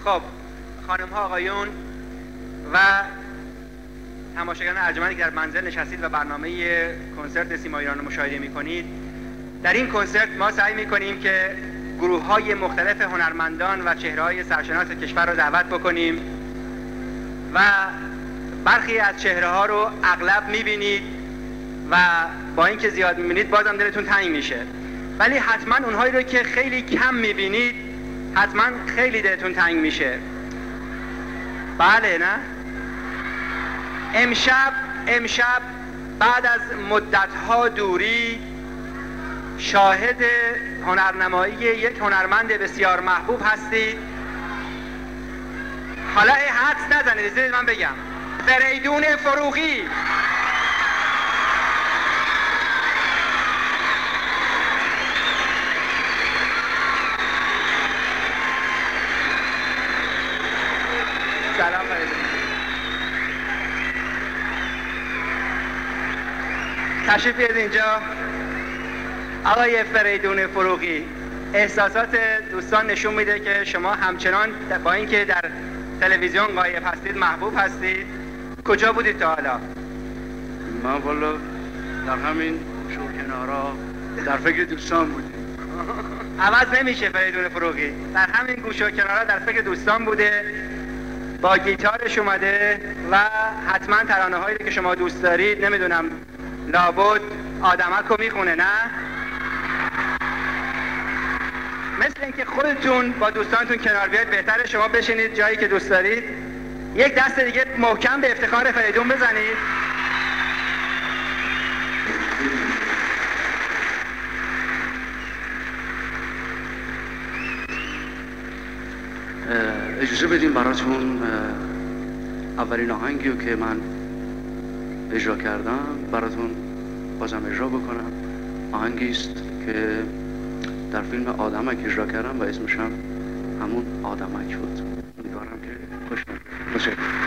خب خانم ها آقایون و تماشاگران ارجمندی که در منزل نشستید و برنامه کنسرت سیما ایران رو مشاهده می‌کنید، در این کنسرت ما سعی می‌کنیم که گروه‌های مختلف هنرمندان و چهره‌های سرشناس کشور رو دعوت بکنیم و برخی از چهره‌ها رو اغلب می‌بینید و با اینکه زیاد می‌بینید بازم دلتون تنگ میشه، ولی حتما اونهایی رو که خیلی کم می‌بینید حتما خیلی دلتون تنگ میشه. بله نه؟ امشب بعد از مدت‌ها دوری شاهد هنرنمایی یک هنرمند بسیار محبوب هستید. حالا حدس نزنید، بذارید من بگم. فریدون فروغی. سلام فریدون. تشریف بیارید اینجا. آقای فریدون فروغی، احساسات دوستان نشون میده که شما همچنان با اینکه در تلویزیون غایب هستید محبوب هستید. کجا بودید تا حالا؟ من والا در همین شوکنارا در فکر دوستان بودیم. عوض نمیشه فریدون فروغی، در همین گوشه و کنارا در فکر دوستان بوده، با گیتارش اومده و حتما ترانه هایی که شما دوست دارید، نمیدونم لابد آدمک رو میخونه، نه؟ مثل اینکه خودتون با دوستانتون کنار بیاید بهتره شما بشینید جایی که دوست دارید. یک دست دیگه محکم به افتخار فریدون بزنید. اجازه بدیم براتون اولین آهنگی رو که من اجرا کردم براتون بازم اجرا بکنم. آهنگی است که در فیلم آدمک اجرا کردم و اسمش هم همون آدمک بود. امیدوارم که خوش باشید.